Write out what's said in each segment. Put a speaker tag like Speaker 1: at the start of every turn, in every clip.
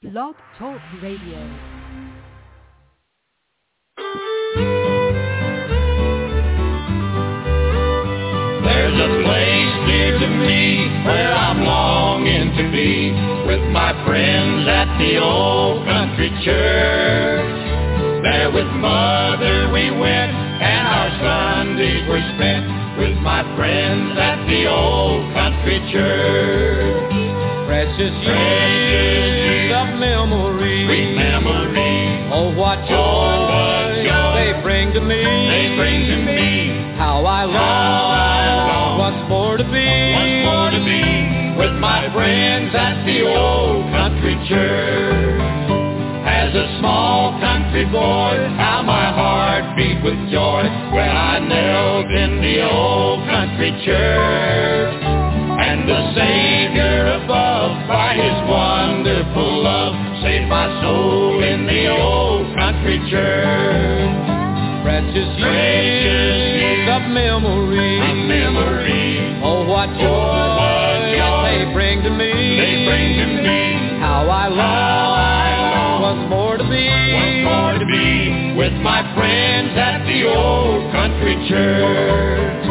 Speaker 1: Blog Talk Radio.
Speaker 2: There's a place near to me where I'm longing to be with my friends at the old country church. There with Mother we went and our Sundays were spent with my friends at the old country church.
Speaker 3: Precious years of memory,
Speaker 2: sweet memory.
Speaker 3: Oh, what joy they bring to me.
Speaker 2: They bring to me.
Speaker 3: How I long once more to
Speaker 2: be with my friends at the old country church. As a small country boy, how my heart beat with joy when I knelt in the old country church. And the Savior above, by His wonderful love, saved my soul in the old country church.
Speaker 3: Precious years of memory, oh, what joy they bring to me.
Speaker 2: They bring to me.
Speaker 3: How I long once more to
Speaker 2: be with my friends at the old country church.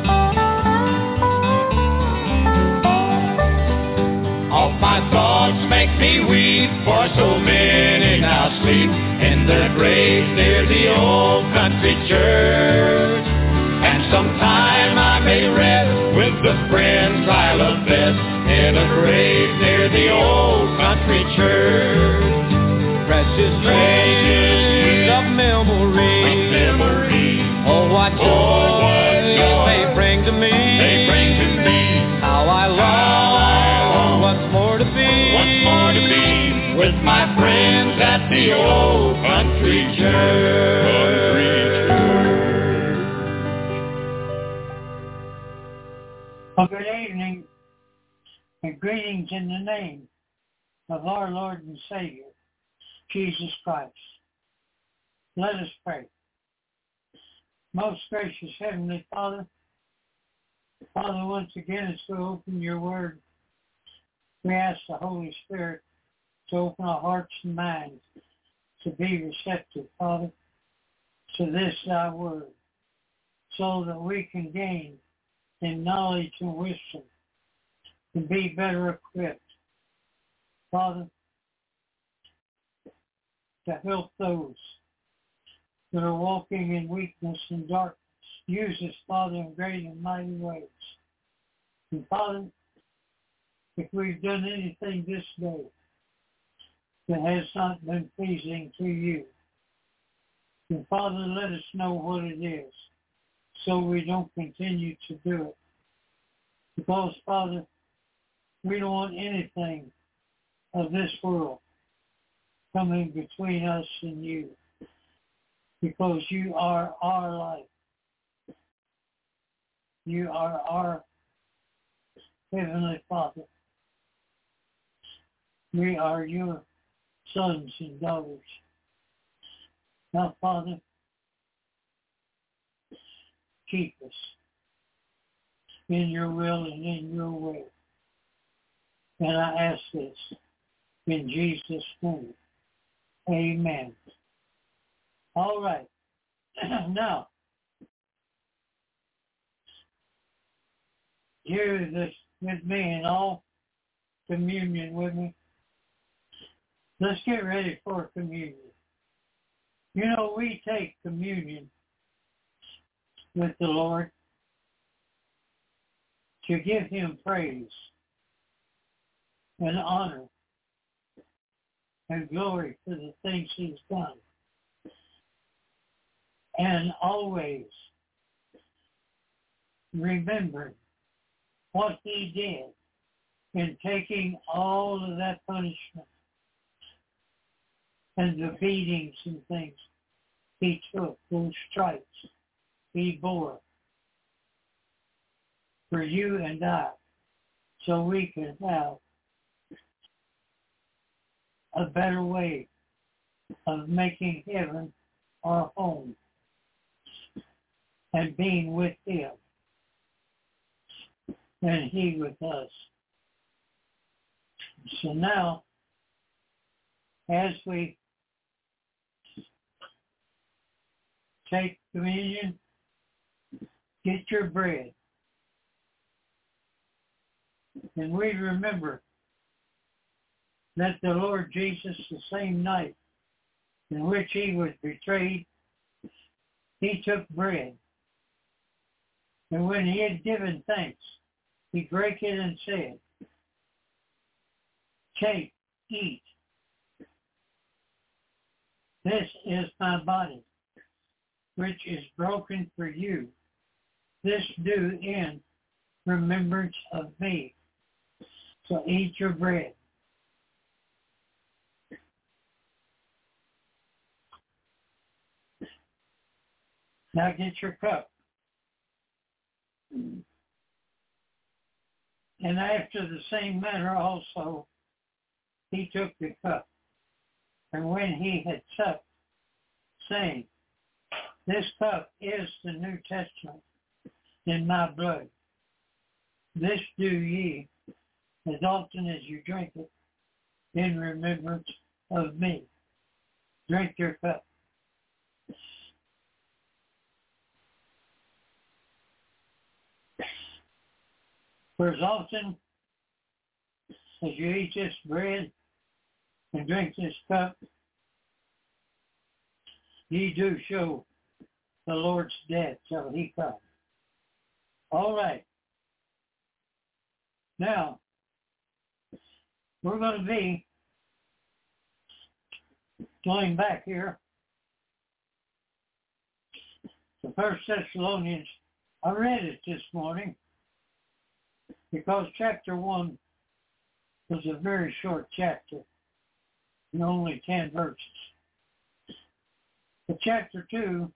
Speaker 2: All my thoughts make me weep, for so many now sleep in their graves near the old country church. And sometime I may rest with the friends I love best in a grave near the old country church.
Speaker 3: Precious years of memory, oh, what joy they bring to me. How I long once more to be
Speaker 2: with my friends at the old country church.
Speaker 4: Well, good evening and greetings in the name of our Lord and Savior, Jesus Christ. Let us pray. Most gracious Heavenly Father, once again as we open your word, we ask the Holy Spirit to open our hearts and minds to be receptive, Father, to this thy word, so that we can gain in knowledge and wisdom and be better equipped, Father, to help those that are walking in weakness and darkness. Use us, Father, in great and mighty ways. And Father, if we've done anything this day that has not been pleasing to you, then Father, let us know what it is so we don't continue to do it. Because, Father, we don't want anything of this world coming between us and you, because you are our life. You are our Heavenly Father. We are your sons and daughters. Now, Father, keep us in your will and in your way. And I ask this in Jesus' name. Amen. All right. Now, hear this with me and all communion with me. Let's get ready for communion. You know, we take communion with the Lord to give him praise and honor and glory for the things he's done. And always remember what he did in taking all of that punishment and the beatings and things he took, those stripes he bore for you and I, so we can have a better way of making heaven our home and being with him and he with us. So now as we take communion, get your bread. And we remember that the Lord Jesus, the same night in which he was betrayed, he took bread. And when he had given thanks, he brake it and said, "Take, eat. This is my body, which is broken for you. This do in remembrance of me." So eat your bread. Now get your cup. And after the same manner also, he took the cup. And when he had supped, saying, "This cup is the New Testament in my blood. This do ye, as often as you drink it, in remembrance of me." Drink your cup. For as often as you eat this bread and drink this cup, ye do show the Lord's death till he come. All right. Now, we're going to be going back here to 1 Thessalonians. I read it this morning because chapter 1 was a very short chapter and only 10 verses. But chapter 2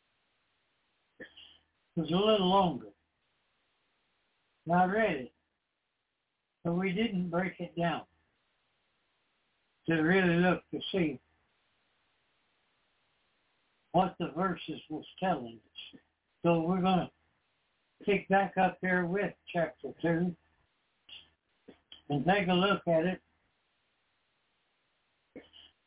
Speaker 4: was a little longer. And I read it, but we didn't break it down to really look to see what the verses was telling us. So we're going to pick back up here with chapter 2 and take a look at it. It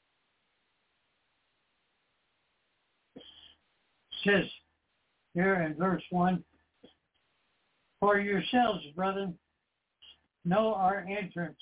Speaker 4: says here in verse 1, "For yourselves, brethren, know our entrance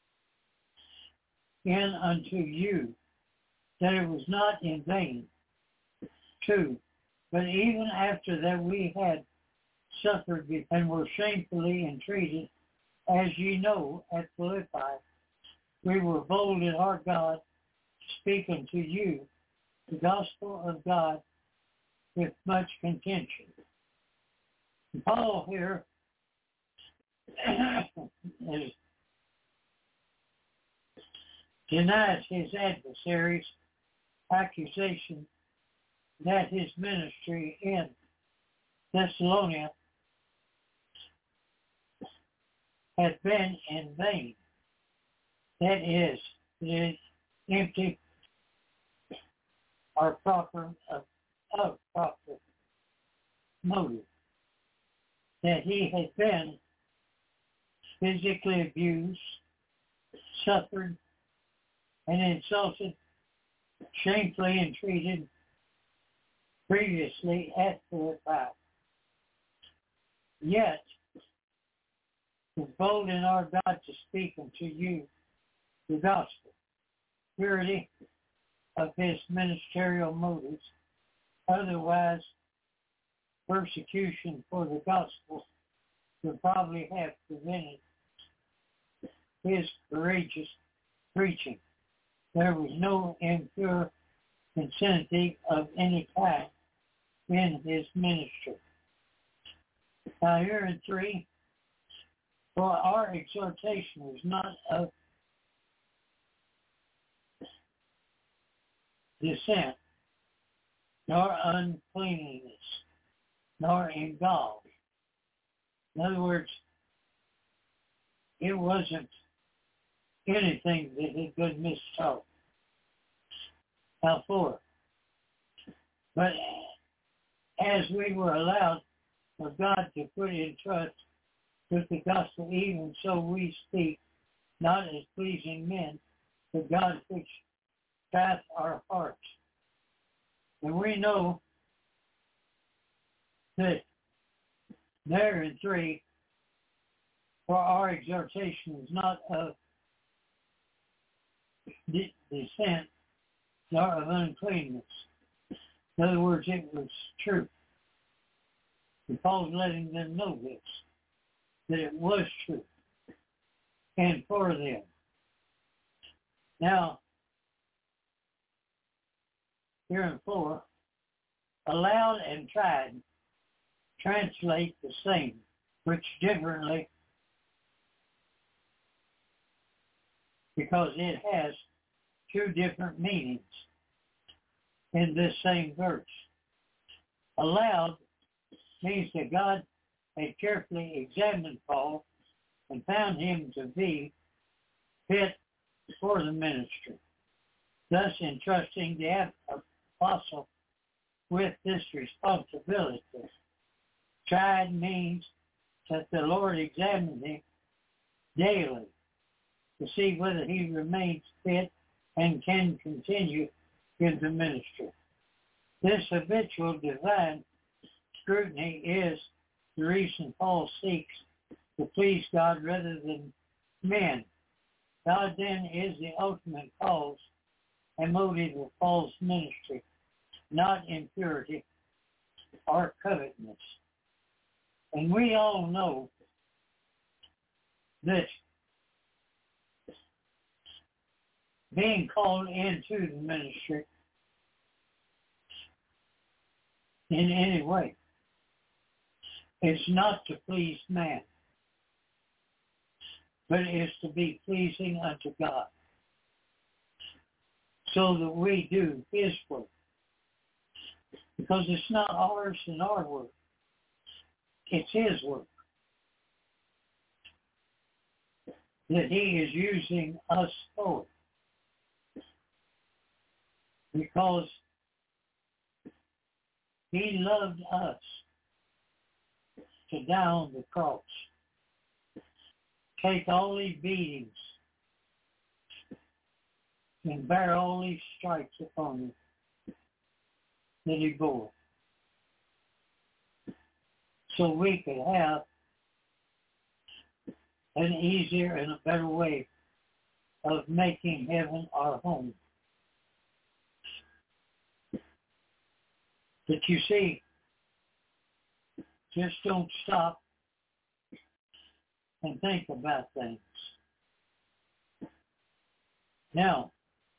Speaker 4: in unto you, that it was not in vain. 2, but even after that we had suffered and were shamefully entreated, as ye know, at Philippi, we were bold in our God, speaking to you the gospel of God with much contention." And Paul here denies his adversaries' accusation that his ministry in Thessalonica had been in vain. That is, it is empty or proper of proper motive. That he had been physically abused, suffered, and insulted, shamefully entreated previously at Philippi. Yet, was bold in our God to speak unto you the gospel, purity of his ministerial motives. Otherwise, persecution for the gospel would probably have prevented his courageous preaching. There was no impure insanity of any kind in his ministry. Now here in 3, "For our exhortation was not of dissent, nor uncleanness, nor in gall." In other words, it wasn't anything that had been mistaught. Now 4, "But as we were allowed for God to put in trust with the gospel, even so we speak, not as pleasing men, but God which path our hearts. And we know that there in 3, for our exhortation is not of descent, nor of uncleanness. In other words, it was truth. And Paul's letting them know this, that it was true, and for them. Now, here in 4, allowed and tried translate the same, which differently, because it has 2 different meanings in this same verse. Allowed means that God had carefully examined Paul and found him to be fit for the ministry, thus entrusting the apostle with this responsibility. Tried means that the Lord examined him daily to see whether he remains fit and can continue in the ministry. This habitual divine scrutiny is the reason Paul seeks to please God rather than men. God then is the ultimate cause and motive of Paul's ministry, not impurity or covetousness. And we all know that being called into the ministry in any way is not to please man, but it is to be pleasing unto God, so that we do his work. Because it's not ours and our work. It's his work that he is using us for. Because he loved us to die on the cross, take all these beatings, and bear all these stripes upon him that he bore, so we could have an easier and a better way of making heaven our home. But you see, just don't stop and think about things. Now,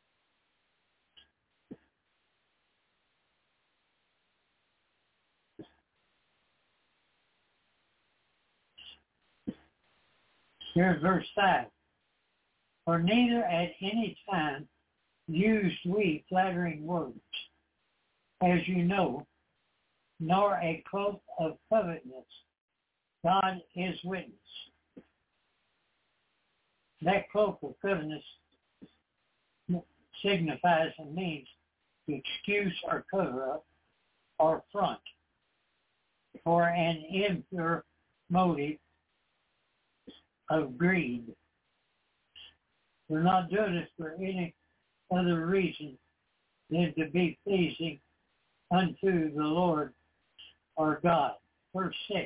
Speaker 4: here's verse 5. For neither at any time used we flattering words, as you know, nor a cloak of covetousness. God is witness. That cloak of covetousness signifies and means to excuse or cover up or front for an impure motive of greed. We're not doing it for any other reason than to be pleasing unto the Lord our God. Verse 6.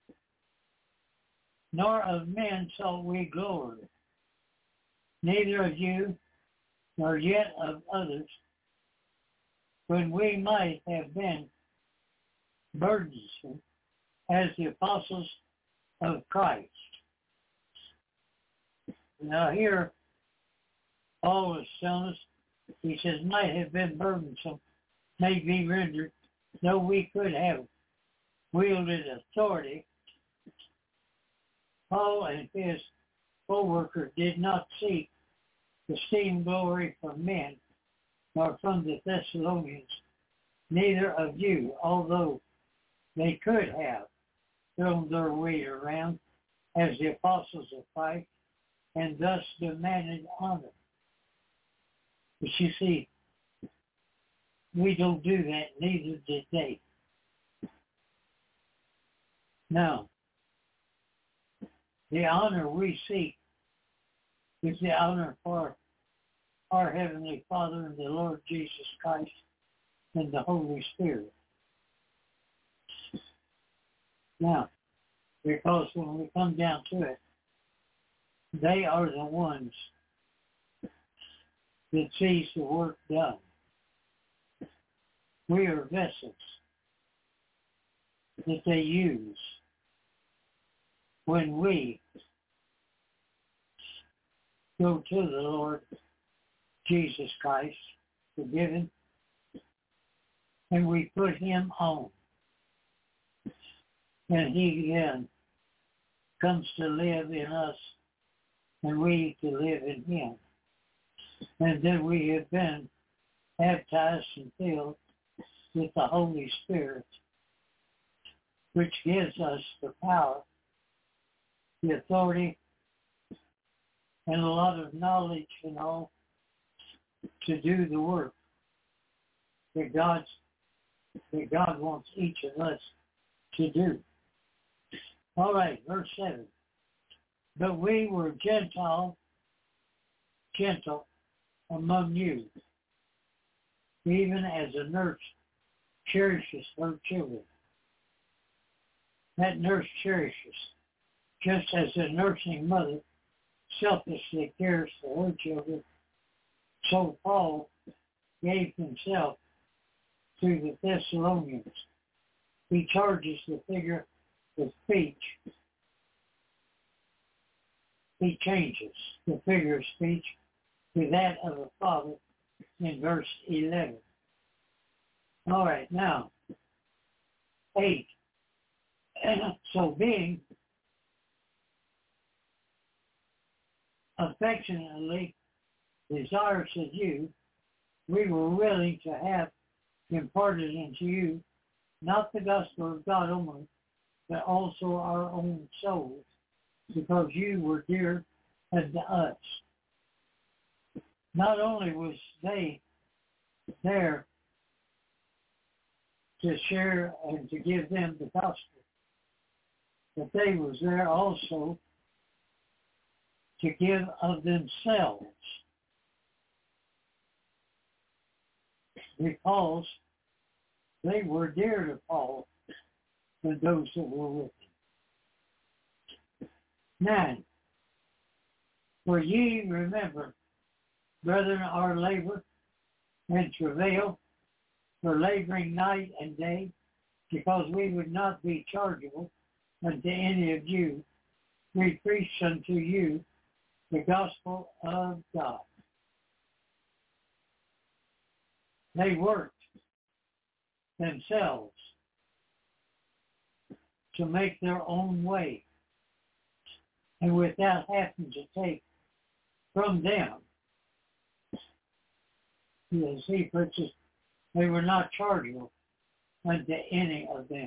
Speaker 4: Nor of men sought we glory, neither of you, nor yet of others, when we might have been burdensome as the apostles of Christ. Now here, Paul is telling us, he says, might have been burdensome, may be rendered, though we could have wielded authority. Paul and his co-worker did not seek to esteem glory from men, nor from the Thessalonians, neither of you, although they could have thrown their weight around as the apostles of Christ, and thus demanded honor. But you see, we don't do that, neither did they. Now, the honor we seek is the honor for our Heavenly Father and the Lord Jesus Christ and the Holy Spirit. Now, because when we come down to it, they are the ones that sees the work done. We are vessels that they use when we go to the Lord Jesus Christ, forgiven, and we put him on. And he then comes to live in us, and we to live in him. And then we have been baptized and filled with the Holy Spirit, which gives us the power, the authority, and a lot of knowledge and all to do the work that God wants each of us to do. All right, verse 7. But we were gentle among you, even as a nurse cherishes her children. That nurse cherishes, just as a nursing mother selflessly cares for her children. So Paul gave himself to the Thessalonians. He charges the figure of speech. He changes the figure of speech to that of a father in verse 11. All right, now, 8. So being affectionately desirous of you, we were willing to have imparted into you not the gospel of God only, but also our own souls, because you were dear unto us. Not only was they there to share and to give them the gospel, but they was there also to give of themselves, because they were dear to Paul and those that were with him. 9. For ye remember, brethren, our labor and travail, for laboring night and day, because we would not be chargeable unto any of you. We preach unto you the gospel of God. They worked themselves to make their own way. And with that happened to take from them, as he puts it, they were not chargeable unto any of them.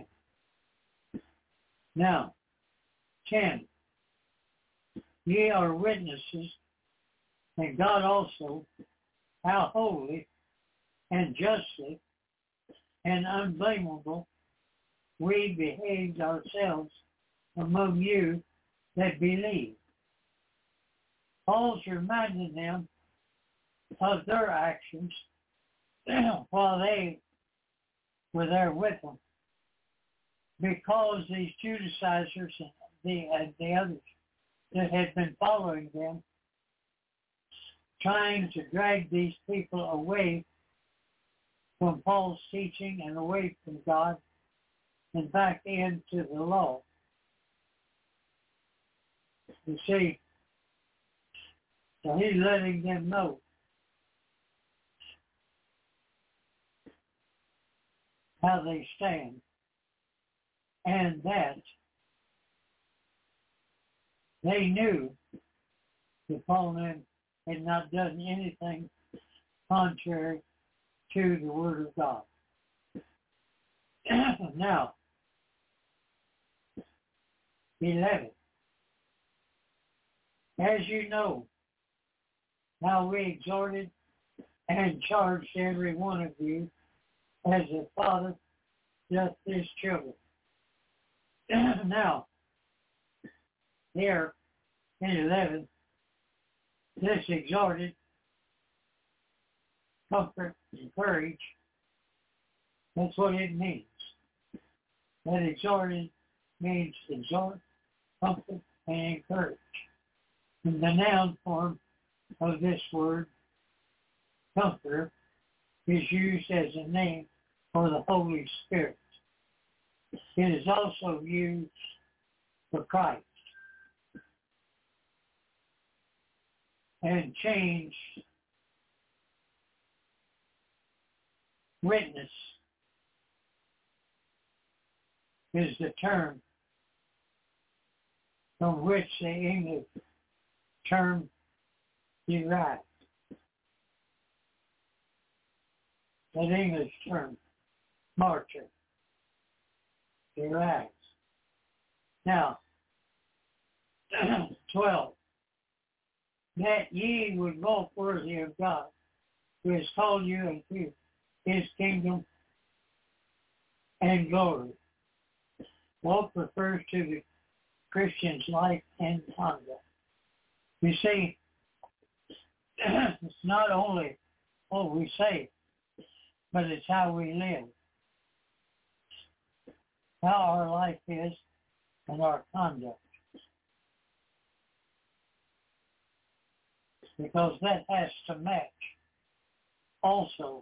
Speaker 4: Now, 10. Ye are witnesses, and God also, how holy and justly and unblameable we behaved ourselves among you that believe. Paul's reminding them of their actions while they were there with them, because these Judaizers and the others that had been following them, trying to drag these people away from Paul's teaching and away from God and back into the law. You see, so he's letting them know how they stand, and that they knew that Paul had not done anything contrary to the Word of God. Now, 11. As you know, how we exhorted and charged every one of you as a father doth his children. Now, here in 11, this exhorted comfort, encourage. That's what it means. That exhorted means exhort, comfort, and encourage. And the noun form of this word, comforter, is used as a name for the Holy Spirit. It is also used for Christ and changed witness is the term from which the English term derives. That English term, martyr, derives. Now, 12. That ye would walk worthy of God, who has called you into his kingdom and glory. Walk refers to the Christian's life and conduct. You see, it's not only what we say, but it's how we live, how our life is, and our conduct. Because that has to match also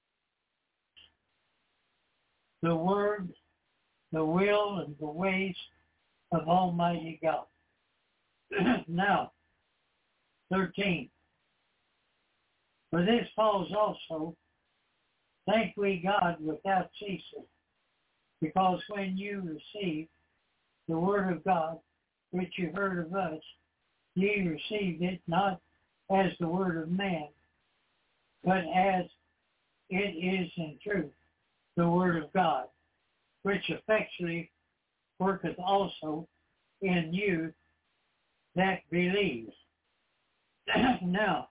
Speaker 4: the word, the will, and the ways of Almighty God. Now, 13. For this cause also thank we God without ceasing, because when you received the word of God, which you heard of us, ye received it not as the word of man, but as it is in truth the word of God, which effectually worketh also in you that believe. Now,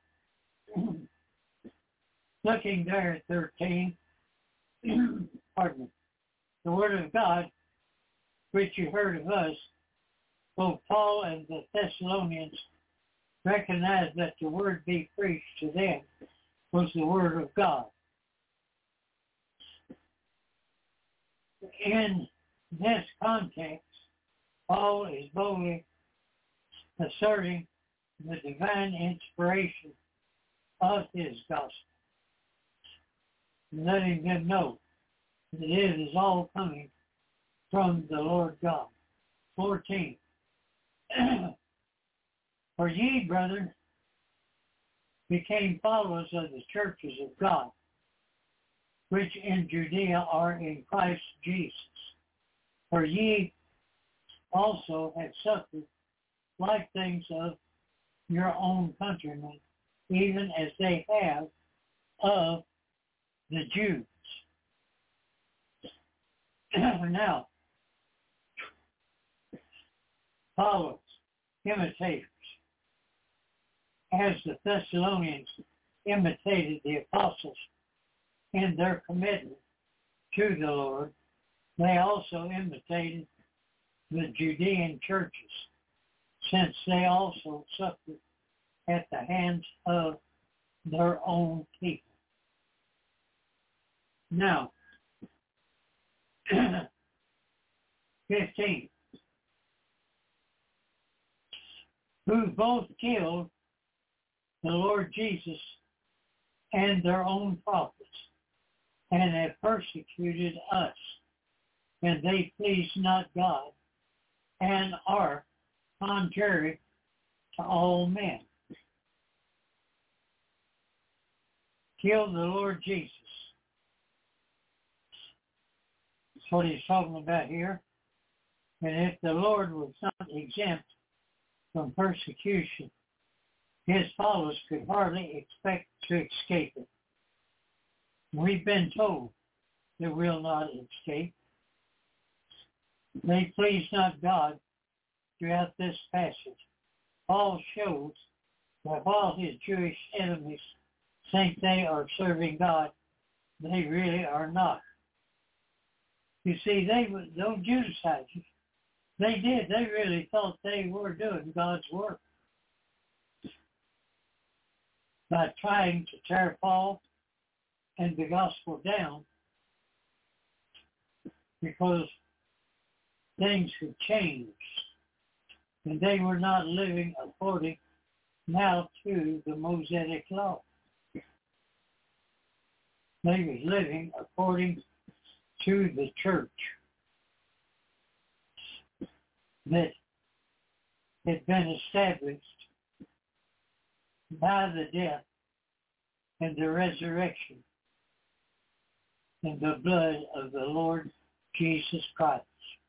Speaker 4: looking there at 13, pardon me, the word of God, which you heard of us, both Paul and the Thessalonians recognized that the word be preached to them was the word of God. In this context, Paul is boldly asserting the divine inspiration of his gospel, and letting them know that it is all coming from the Lord God. 14. For ye, brethren, became followers of the churches of God, which in Judea are in Christ Jesus. For ye also have suffered like things of your own countrymen, even as they have of the Jews. Now, followers, imitators, as the Thessalonians imitated the apostles in their commitment to the Lord, they also imitated the Judean churches, since they also suffered at the hands of their own people. Now, 15. Who both killed the Lord Jesus and their own prophets, and have persecuted us, and they please not God, and are contrary to all men. Killed the Lord Jesus. That's what he's talking about here. And if the Lord was not exempt from persecution, his followers could hardly expect to escape it. We've been told they will not escape. They please not God throughout this passage. Paul shows that while his Jewish enemies think they are serving God, they really are not. You see, those Judaizers, they really thought they were doing God's work. By trying to tear Paul and the gospel down because things had changed and they were not living according now to the Mosaic law. They were living according to the church that had been established by the death and the resurrection and the blood of the Lord Jesus Christ.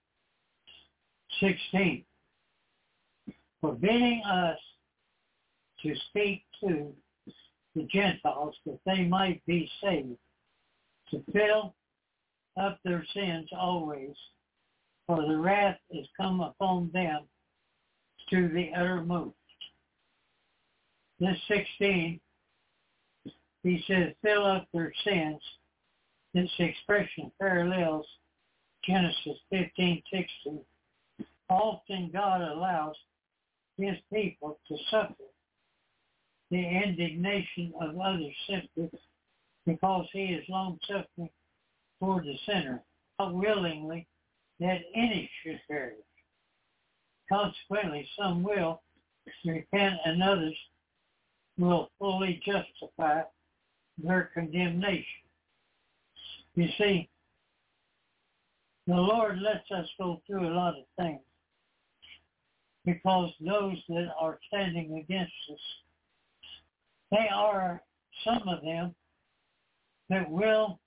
Speaker 4: 16. Forbidding us to speak to the Gentiles that they might be saved, to fill up their sins always, for the wrath is come upon them to the uttermost. This 16, he says, fill up their sins. This expression parallels Genesis 15:16. Often God allows his people to suffer the indignation of others simply because he is long-suffering toward the sinner, not willingly that any should perish. Consequently, some will repent and others will fully justify their condemnation. You see, the Lord lets us go through a lot of things because those that are standing against us, they are some of them that will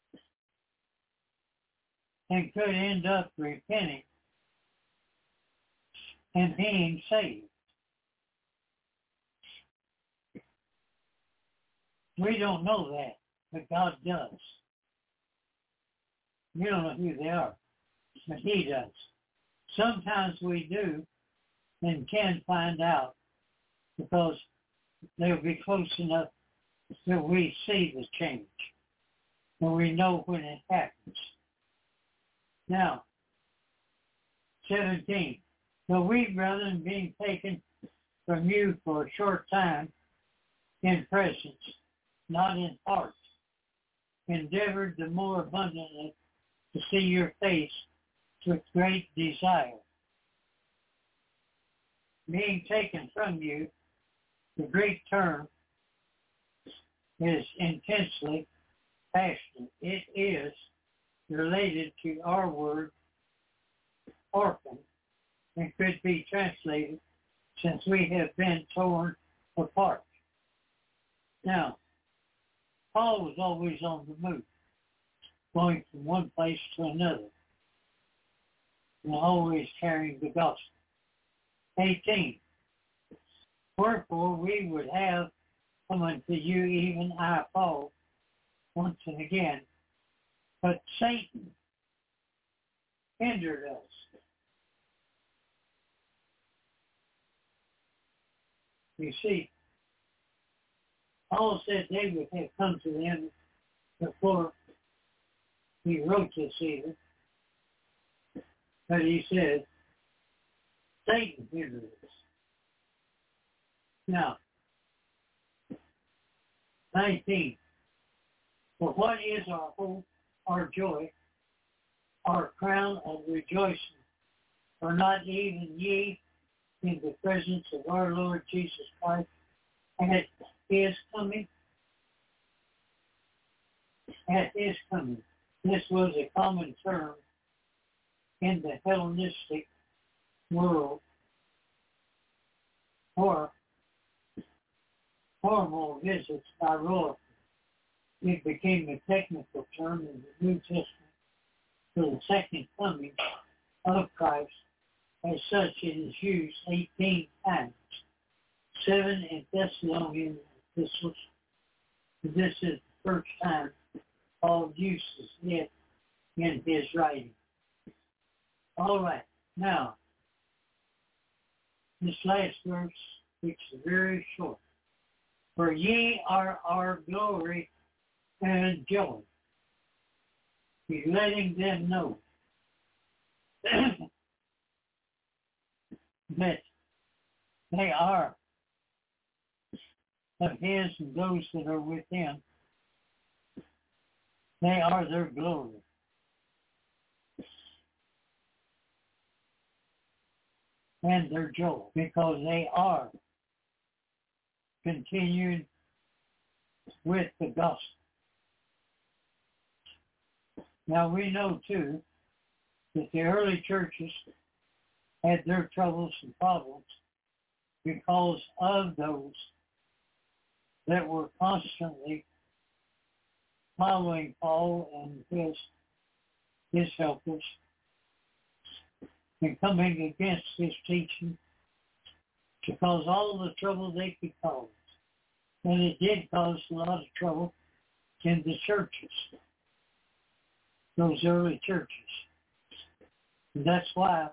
Speaker 4: and could end up repenting and being saved. We don't know that, but God does. We don't know who they are, but he does. Sometimes we do and can find out because they'll be close enough that we see the change and we know when it happens. Now, 17. So we, brethren, being taken from you for a short time in presence, not in part, endeavored the more abundantly to see your face with great desire. Being taken from you, the Greek term is intensely passionate. It is related to our word, orphan, and could be translated since we have been torn apart. Now, Paul was always on the move, going from one place to another, and always carrying the gospel. 18. Wherefore we would have come unto you, even I, Paul, once and again, but Satan hindered us. You see, Paul said they would have come to him before he wrote this even, but he said, Satan hindered us. Now, 19. For what is our hope, our joy, our crown of rejoicing? For not even ye in the presence of our Lord Jesus Christ at his coming? At his coming. This was a common term in the Hellenistic world for formal visits by royalty. It became a technical term in the New Testament for the second coming of Christ. As such, it is used 18 times, 7 in Thessalonian epistles. This is the first time Paul uses it in his writing. All right, now, this last verse, which is very short. For ye are our glory and joy. He's letting them know that they are of his and those that are with him They are their glory. And their joy, because they are continuing with the gospel. Now we know too that the early churches had their troubles and problems because of those that were constantly following Paul and his helpers and coming against his teaching to cause all the trouble they could cause. And it did cause a lot of trouble in the churches, those early churches. And that's why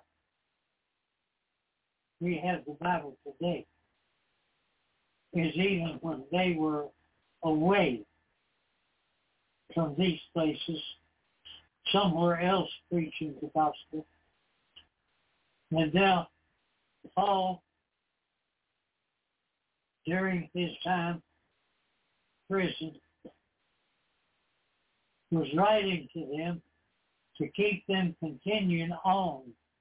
Speaker 4: we have the Bible today, is even when they were away from these places, somewhere else preaching the gospel. And now, Paul, during his time in prison, was writing to them to keep them continuing on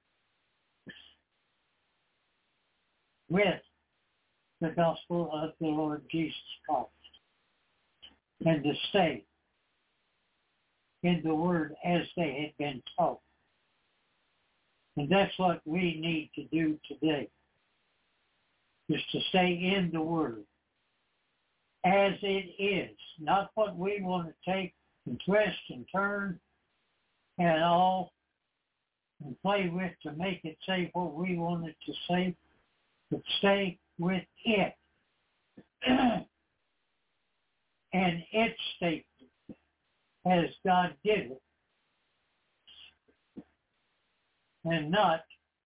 Speaker 4: with the gospel of the Lord Jesus Christ and to stay in the word as they had been taught. And that's what we need to do today, is to stay in the word as it is, not what we want to take and twist and turn and all and play with to make it say what we want it to say, but stay with it and its statement as God did it, and not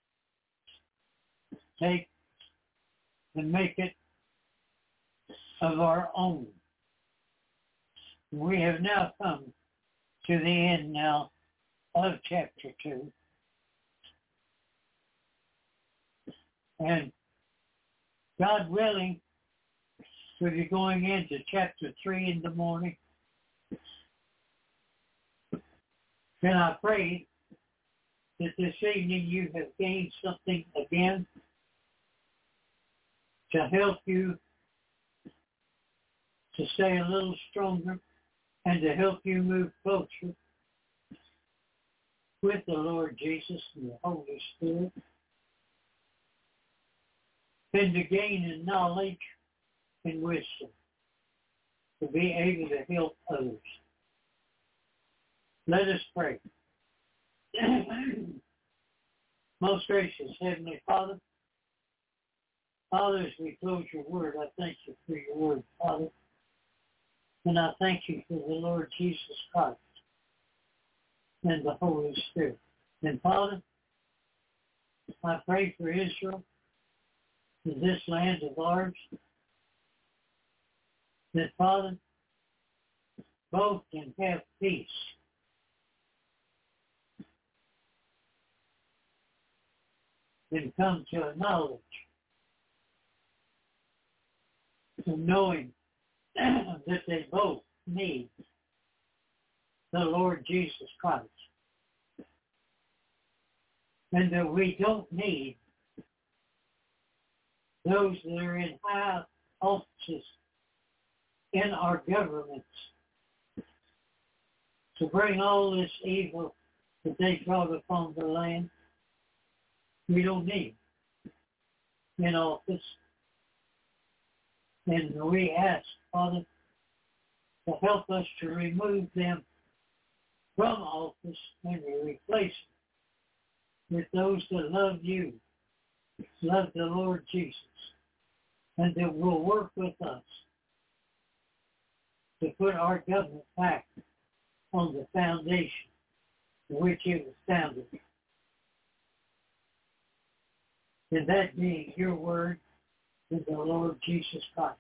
Speaker 4: take and make it of our own. We have now come to the end now of chapter 2. And God willing, we'll be going into chapter 3 in the morning. And I pray that this evening you have gained something again to help you to stay a little stronger and to help you move closer with the Lord Jesus and the Holy Spirit, and to gain in knowledge and wisdom to be able to help others. Let us pray. Most gracious Heavenly Father, Father, as we close your word, I thank you for your word, Father. And I thank you for the Lord Jesus Christ and the Holy Spirit. And Father, I pray for Israel, in this land of ours, that Father, both can have peace and come to a knowledge of knowing that they both need the Lord Jesus Christ. And that we don't need those that are in high offices in our governments to bring all this evil that they brought upon the land. We don't need in office. And we ask, Father, to help us to remove them from office and to replace them with those that love you, love the Lord Jesus, and that will work with us to put our government back on the foundation for which it was founded. And that being your word in the Lord Jesus Christ.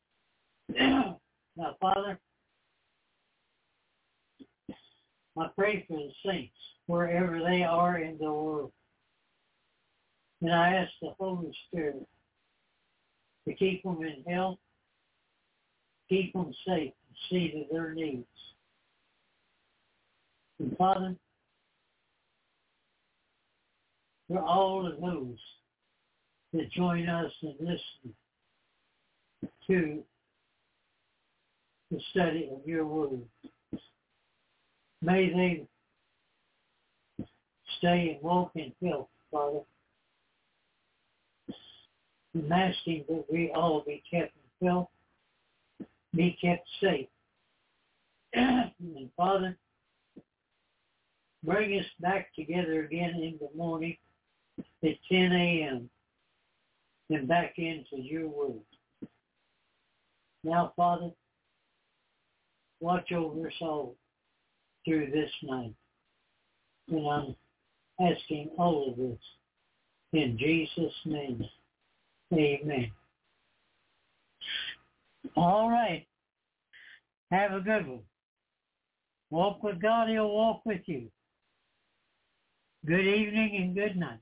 Speaker 4: Now, Father, I pray for the saints wherever they are in the world. And I ask the Holy Spirit to keep them in health, keep them safe, and see to their needs. And Father, for all of those that join us and listen to the study of your word, may they stay and walk in health, Father. I'm asking that we all be kept in health, be kept safe. And Father, bring us back together again in the morning at 10 a.m. and back into your word. Now, Father, watch over us all through this night. And I'm asking all of this in Jesus' name. Amen. All right. Have a good one. Walk with God, He'll walk with you. Good evening and good night.